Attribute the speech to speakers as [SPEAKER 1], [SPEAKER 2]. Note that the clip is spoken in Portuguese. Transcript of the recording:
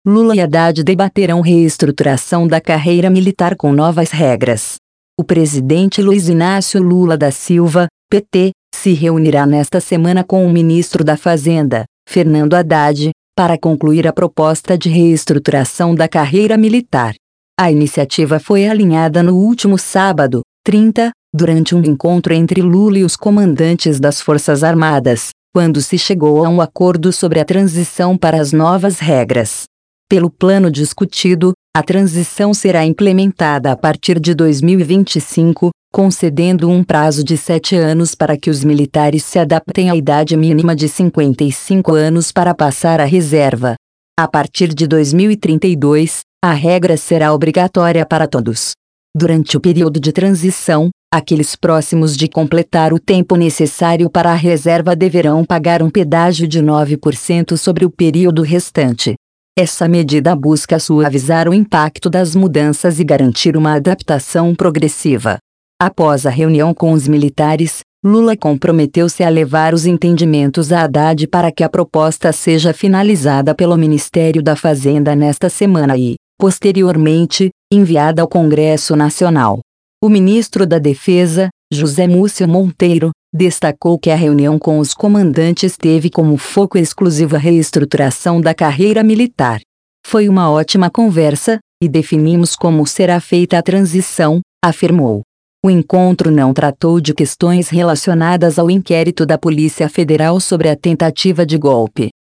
[SPEAKER 1] Lula e Haddad debaterão reestruturação da carreira militar com novas regras. O presidente Luiz Inácio Lula da Silva, PT, se reunirá nesta semana com o ministro da Fazenda, Fernando Haddad, para concluir a proposta de reestruturação da carreira militar. A iniciativa foi alinhada no último sábado, 30, durante um encontro entre Lula e os comandantes das Forças Armadas, quando se chegou a um acordo sobre a transição para as novas regras. Pelo plano discutido, a transição será implementada a partir de 2025, concedendo um prazo de 7 anos para que os militares se adaptem à idade mínima de 55 anos para passar à reserva. A partir de 2032, a regra será obrigatória para todos. Durante o período de transição, aqueles próximos de completar o tempo necessário para a reserva deverão pagar um pedágio de 9% sobre o período restante. Essa medida busca suavizar o impacto das mudanças e garantir uma adaptação progressiva. Após a reunião com os militares, Lula comprometeu-se a levar os entendimentos a Haddad para que a proposta seja finalizada pelo Ministério da Fazenda nesta semana e, posteriormente, enviada ao Congresso Nacional. O ministro da Defesa, José Múcio Monteiro, destacou que a reunião com os comandantes teve como foco exclusivo a reestruturação da carreira militar. Foi uma ótima conversa, e definimos como será feita a transição, afirmou. O encontro não tratou de questões relacionadas ao inquérito da Polícia Federal sobre a tentativa de golpe.